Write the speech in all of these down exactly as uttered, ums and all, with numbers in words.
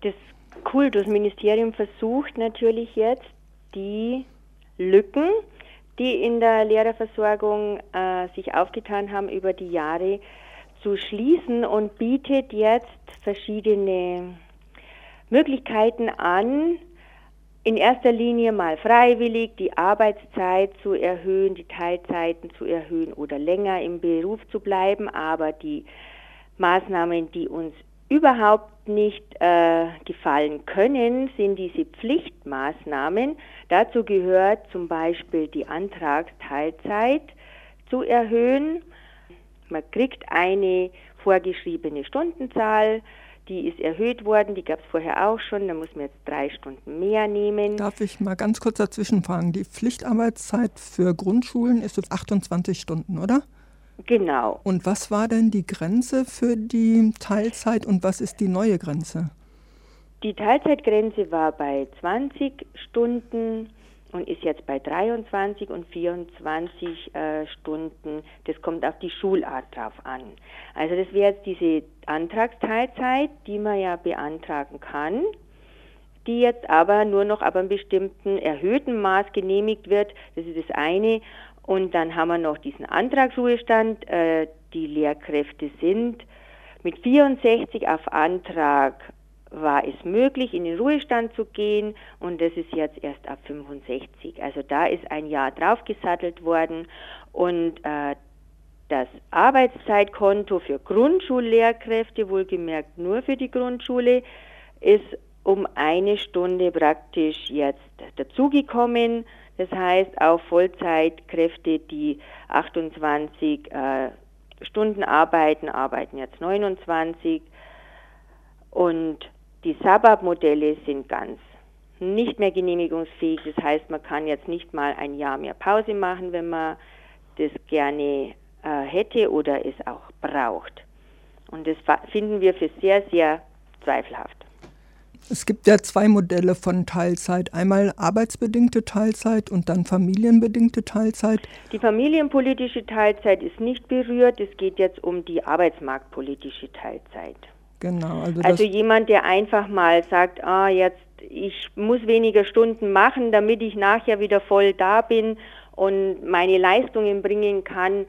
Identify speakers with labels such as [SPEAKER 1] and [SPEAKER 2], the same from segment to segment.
[SPEAKER 1] Das Kultusministerium versucht natürlich jetzt, die Lücken, die in der Lehrerversorgung äh, sich aufgetan haben über die Jahre, zu schließen und bietet jetzt verschiedene Möglichkeiten an, in erster Linie mal freiwillig die Arbeitszeit zu erhöhen, die Teilzeiten zu erhöhen oder länger im Beruf zu bleiben, aber die Maßnahmen, die uns überhaupt nicht äh, gefallen können, sind diese Pflichtmaßnahmen. Dazu gehört zum Beispiel die Antragsteilzeit zu erhöhen. Man kriegt eine vorgeschriebene Stundenzahl, die ist erhöht worden, die gab es vorher auch schon, da muss man jetzt drei Stunden mehr nehmen.
[SPEAKER 2] Darf ich mal ganz kurz dazwischen fragen? Die Pflichtarbeitszeit für Grundschulen ist jetzt achtundzwanzig Stunden, oder?
[SPEAKER 1] Genau.
[SPEAKER 2] Und was war denn die Grenze für die Teilzeit und was ist die neue Grenze?
[SPEAKER 1] Die Teilzeitgrenze war bei zwanzig Stunden und ist jetzt bei dreiundzwanzig und vierundzwanzig äh, Stunden. Das kommt auf die Schulart drauf an. Also das wäre jetzt diese Antragsteilzeit, die man ja beantragen kann, die jetzt aber nur noch ab einem bestimmten erhöhten Maß genehmigt wird. Das ist das eine. Und dann haben wir noch diesen Antragsruhestand. Äh, die Lehrkräfte sind mit vierundsechzig auf Antrag war es möglich, in den Ruhestand zu gehen und das ist jetzt erst ab fünfundsechzig. Also da ist ein Jahr draufgesattelt worden und äh, das Arbeitszeitkonto für Grundschullehrkräfte, wohlgemerkt nur für die Grundschule, ist um eine Stunde praktisch jetzt dazugekommen. Das heißt, auch Vollzeitkräfte, die achtundzwanzig äh, Stunden arbeiten, arbeiten jetzt neunundzwanzig. Und die Sabbat-Modelle sind ganz nicht mehr genehmigungsfähig. Das heißt, man kann jetzt nicht mal ein Jahr mehr Pause machen, wenn man das gerne äh, hätte oder es auch braucht. Und das finden wir für sehr, sehr zweifelhaft.
[SPEAKER 2] Es gibt ja zwei Modelle von Teilzeit. Einmal arbeitsbedingte Teilzeit und dann familienbedingte Teilzeit.
[SPEAKER 1] Die familienpolitische Teilzeit ist nicht berührt. Es geht jetzt um die arbeitsmarktpolitische Teilzeit.
[SPEAKER 2] Genau. Also,
[SPEAKER 1] also jemand, der einfach mal sagt, ah, jetzt ich muss weniger Stunden machen, damit ich nachher wieder voll da bin und meine Leistungen bringen kann,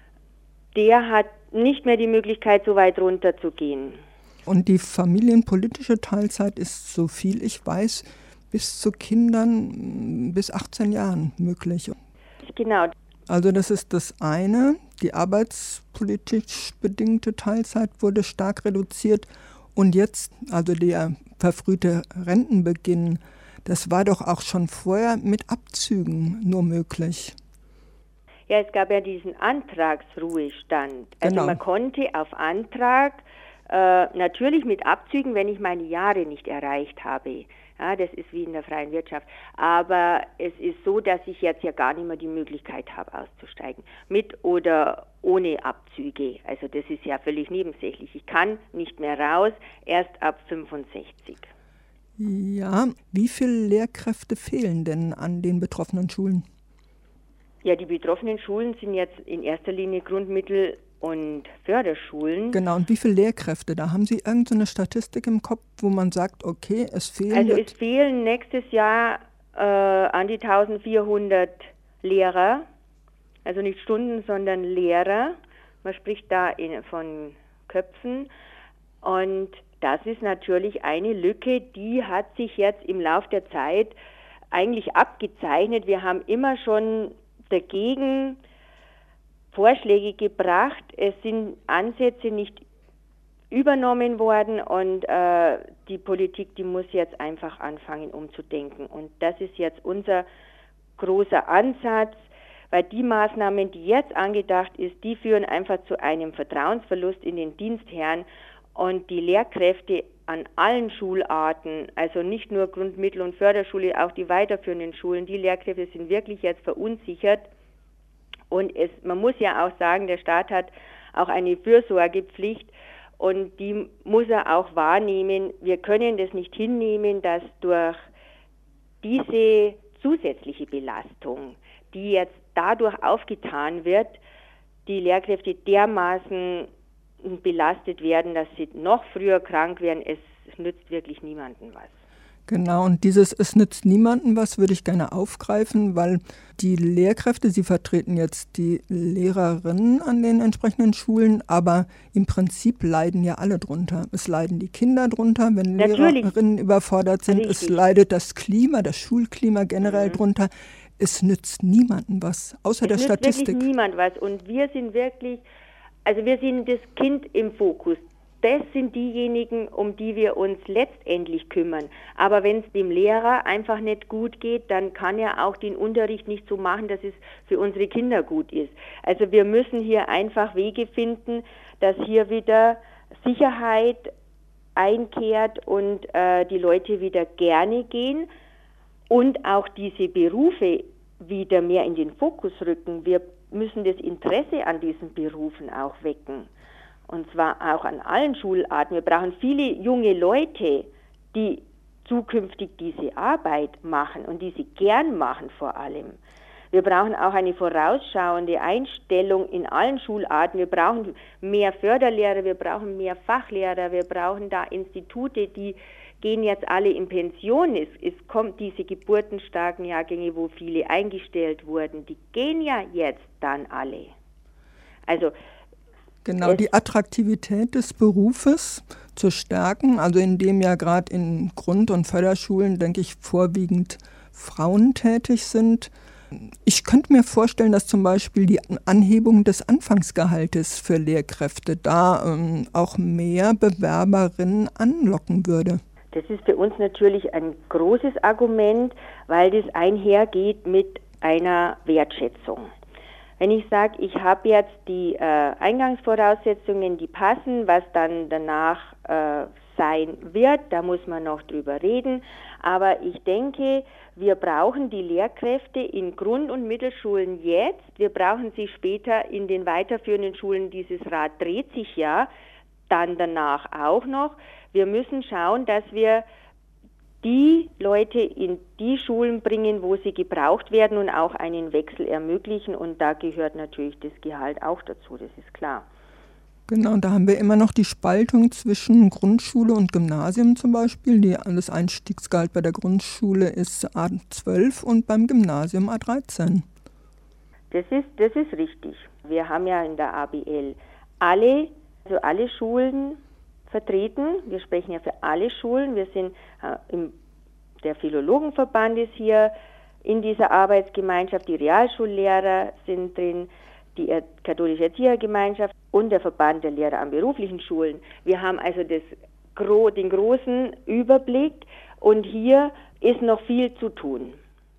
[SPEAKER 1] der hat nicht mehr die Möglichkeit, so weit runter zu gehen.
[SPEAKER 2] Und die familienpolitische Teilzeit ist, so viel ich weiß, bis zu Kindern bis achtzehn Jahren möglich.
[SPEAKER 1] Genau.
[SPEAKER 2] Also das ist das eine. Die arbeitspolitisch bedingte Teilzeit wurde stark reduziert. Und jetzt, also der verfrühte Rentenbeginn, das war doch auch schon vorher mit Abzügen nur möglich.
[SPEAKER 1] Ja, es gab ja diesen Antragsruhestand. Also genau. Man konnte auf Antrag Äh, natürlich mit Abzügen, wenn ich meine Jahre nicht erreicht habe. Ja, das ist wie in der freien Wirtschaft. Aber es ist so, dass ich jetzt ja gar nicht mehr die Möglichkeit habe, auszusteigen. Mit oder ohne Abzüge. Also das ist ja völlig nebensächlich. Ich kann nicht mehr raus, erst ab fünfundsechzig.
[SPEAKER 2] Ja, wie viele Lehrkräfte fehlen denn an den betroffenen Schulen?
[SPEAKER 1] Ja, die betroffenen Schulen sind jetzt in erster Linie Grundmittel- und Förderschulen.
[SPEAKER 2] Genau, und wie viele Lehrkräfte? Da haben Sie irgendeine Statistik im Kopf, wo man sagt, okay, es fehlen...
[SPEAKER 1] Also es fehlen nächstes Jahr äh, an die eintausendvierhundert Lehrer, also nicht Stunden, sondern Lehrer. Man spricht da in, von Köpfen und das ist natürlich eine Lücke, die hat sich jetzt im Lauf der Zeit eigentlich abgezeichnet. Wir haben immer schon dagegen Vorschläge gebracht. Es sind Ansätze nicht übernommen worden und äh, die Politik, die muss jetzt einfach anfangen umzudenken. Und das ist jetzt unser großer Ansatz, weil die Maßnahmen, die jetzt angedacht ist, die führen einfach zu einem Vertrauensverlust in den Dienstherrn und die Lehrkräfte an allen Schularten, also nicht nur Grundmittel- und Förderschule, auch die weiterführenden Schulen, die Lehrkräfte sind wirklich jetzt verunsichert. Und es, man muss ja auch sagen, der Staat hat auch eine Fürsorgepflicht und die muss er auch wahrnehmen. Wir können das nicht hinnehmen, dass durch diese zusätzliche Belastung, die jetzt dadurch aufgetan wird, die Lehrkräfte dermaßen belastet werden, dass sie noch früher krank werden. Es es nützt wirklich niemandem was.
[SPEAKER 2] Genau, und dieses "Es nützt niemandem was" würde ich gerne aufgreifen, weil die Lehrkräfte, Sie vertreten jetzt die Lehrerinnen an den entsprechenden Schulen, aber im Prinzip leiden ja alle drunter. Es leiden die Kinder drunter, wenn
[SPEAKER 1] Natürlich.
[SPEAKER 2] Lehrerinnen überfordert sind.
[SPEAKER 1] Richtig.
[SPEAKER 2] Es leidet das Klima, das Schulklima generell
[SPEAKER 1] Mhm.
[SPEAKER 2] drunter. Es nützt niemandem was, außer
[SPEAKER 1] Es
[SPEAKER 2] der
[SPEAKER 1] nützt
[SPEAKER 2] Statistik.
[SPEAKER 1] wirklich niemand was. Und wir sind wirklich, also wir sind das Kind im Fokus. Das sind diejenigen, um die wir uns letztendlich kümmern. Aber wenn es dem Lehrer einfach nicht gut geht, dann kann er auch den Unterricht nicht so machen, dass es für unsere Kinder gut ist. Also wir müssen hier einfach Wege finden, dass hier wieder Sicherheit einkehrt und äh, die Leute wieder gerne gehen und auch diese Berufe wieder mehr in den Fokus rücken. Wir müssen das Interesse an diesen Berufen auch wecken. Und zwar auch an allen Schularten. Wir brauchen viele junge Leute, die zukünftig diese Arbeit machen und die sie gern machen vor allem. Wir brauchen auch eine vorausschauende Einstellung in allen Schularten. Wir brauchen mehr Förderlehrer, wir brauchen mehr Fachlehrer, wir brauchen da Institute, die gehen jetzt alle in Pension. Es, es kommt diese geburtenstarken Jahrgänge, wo viele eingestellt wurden, die gehen ja jetzt dann alle. Also
[SPEAKER 2] Genau, die Attraktivität des Berufes zu stärken, also indem ja gerade in Grund- und Förderschulen, denke ich, vorwiegend Frauen tätig sind. Ich könnte mir vorstellen, dass zum Beispiel die Anhebung des Anfangsgehaltes für Lehrkräfte da ähm, auch mehr Bewerberinnen anlocken würde.
[SPEAKER 1] Das ist für uns natürlich ein großes Argument, weil das einhergeht mit einer Wertschätzung. Wenn ich sage, ich habe jetzt die äh, Eingangsvoraussetzungen, die passen, was dann danach äh, sein wird, da muss man noch drüber reden. Aber ich denke, wir brauchen die Lehrkräfte in Grund- und Mittelschulen jetzt. Wir brauchen sie später in den weiterführenden Schulen. Dieses Rad dreht sich ja dann danach auch noch. Wir müssen schauen, dass wir die Leute in die Schulen bringen, wo sie gebraucht werden und auch einen Wechsel ermöglichen. Und da gehört natürlich das Gehalt auch dazu, das ist klar.
[SPEAKER 2] Genau, da haben wir immer noch die Spaltung zwischen Grundschule und Gymnasium zum Beispiel. Die, das Einstiegsgehalt bei der Grundschule ist A zwölf und beim Gymnasium A dreizehn.
[SPEAKER 1] Das ist, das ist richtig. Wir haben ja in der A B L alle, also alle Schulen vertreten. Wir sprechen ja für alle Schulen. Wir sind äh, im, der Philologenverband ist hier in dieser Arbeitsgemeinschaft, die Realschullehrer sind drin, die er, katholische Erziehergemeinschaft und der Verband der Lehrer an beruflichen Schulen. Wir haben also das, gro, den großen Überblick und hier ist noch viel zu tun.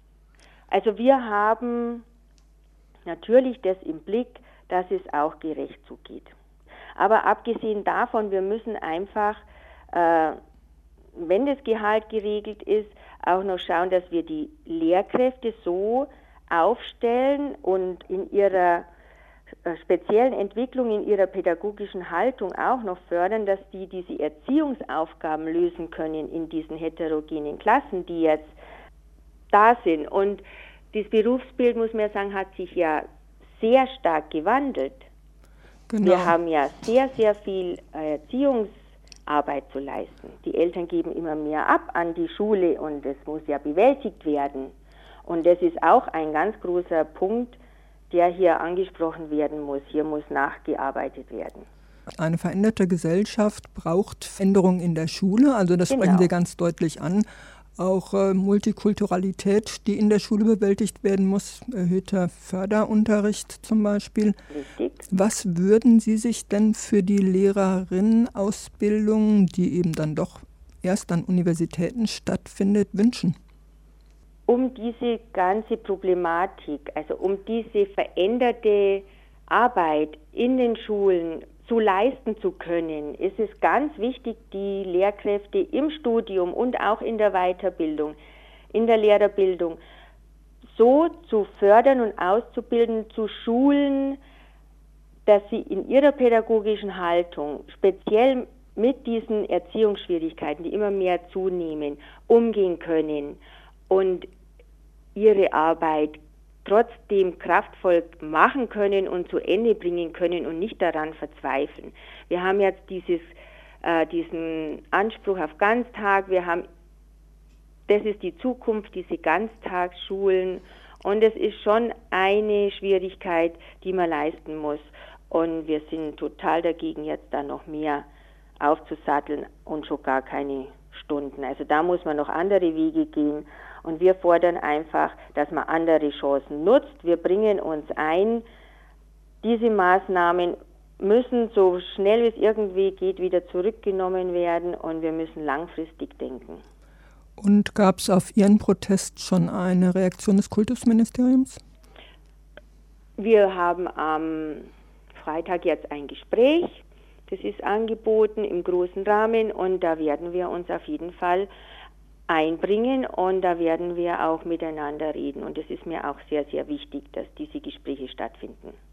[SPEAKER 1] Also wir haben natürlich das im Blick, dass es auch gerecht zugeht. Aber abgesehen davon, wir müssen einfach, äh, wenn das Gehalt geregelt ist, auch noch schauen, dass wir die Lehrkräfte so aufstellen und in ihrer äh, speziellen Entwicklung, in ihrer pädagogischen Haltung auch noch fördern, dass die diese Erziehungsaufgaben lösen können in diesen heterogenen Klassen, die jetzt da sind. Und das Berufsbild, muss man sagen, hat sich ja sehr stark gewandelt. Genau. Wir haben ja sehr, sehr viel Erziehungsarbeit zu leisten. Die Eltern geben immer mehr ab an die Schule und es muss ja bewältigt werden. Und das ist auch ein ganz großer Punkt, der hier angesprochen werden muss. Hier muss nachgearbeitet werden.
[SPEAKER 2] Eine veränderte Gesellschaft braucht Veränderung in der Schule, also das
[SPEAKER 1] Genau.
[SPEAKER 2] sprechen Sie ganz deutlich an. Auch äh, Multikulturalität, die in der Schule bewältigt werden muss, erhöhter Förderunterricht zum Beispiel.
[SPEAKER 1] Richtig.
[SPEAKER 2] Was würden Sie sich denn für die Lehrerinnenausbildung, die eben dann doch erst an Universitäten stattfindet, wünschen?
[SPEAKER 1] Um diese ganze Problematik, also um diese veränderte Arbeit in den Schulen zu leisten zu können, ist es ganz wichtig, die Lehrkräfte im Studium und auch in der Weiterbildung, in der Lehrerbildung so zu fördern und auszubilden, zu schulen, dass sie in ihrer pädagogischen Haltung, speziell mit diesen Erziehungsschwierigkeiten, die immer mehr zunehmen, umgehen können und ihre Arbeit trotzdem kraftvoll machen können und zu Ende bringen können und nicht daran verzweifeln. Wir haben jetzt dieses äh, diesen Anspruch auf Ganztag. Wir haben, das ist die Zukunft, diese Ganztagsschulen. Und es ist schon eine Schwierigkeit, die man leisten muss. Und wir sind total dagegen, jetzt da noch mehr aufzusatteln und schon gar keine Stunden. Also da muss man noch andere Wege gehen. Und wir fordern einfach, dass man andere Chancen nutzt. Wir bringen uns ein. Diese Maßnahmen müssen so schnell wie es irgendwie geht wieder zurückgenommen werden und wir müssen langfristig denken.
[SPEAKER 2] Und gab es auf Ihren Protest schon eine Reaktion des Kultusministeriums?
[SPEAKER 1] Wir haben am Freitag jetzt ein Gespräch. Das ist angeboten im großen Rahmen und da werden wir uns auf jeden Fall einbringen und da werden wir auch miteinander reden. Und es ist mir auch sehr, sehr wichtig, dass diese Gespräche stattfinden.